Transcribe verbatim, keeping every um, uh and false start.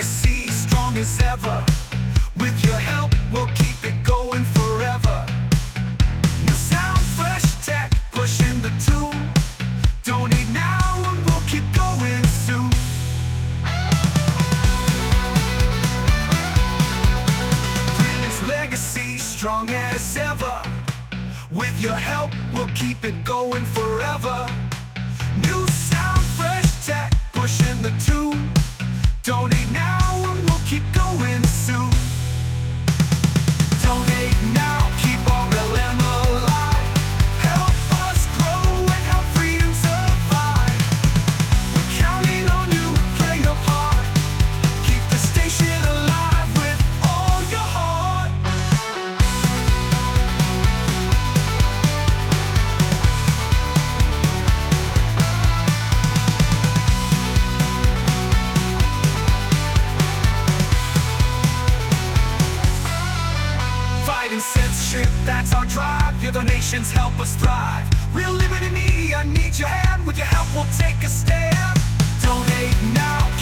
legacy strong as ever. With your help, we'll keep it going forever. New sound, fresh tech, pushing the tune. Donate now and we'll keep going soon. Brilliant's legacy strong as ever. With your help, we'll keep it going forever. New sound, fresh tech, pushing the tune. Donate now and we'll keep going soon. Donate now, keep R L M alive. Help us grow and help freedom survive. We're counting on you, play your part. Keep the station alive with all your heart. Fighting censorship, that's our drive. Your donations help us thrive. Real liberty, I need your hand. With your help, we'll take a stand. Donate now.